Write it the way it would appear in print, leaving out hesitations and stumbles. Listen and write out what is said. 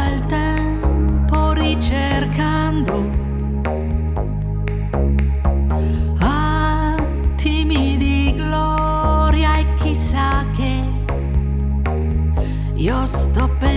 il tempo ricercando attimi di gloria e chissà che io sto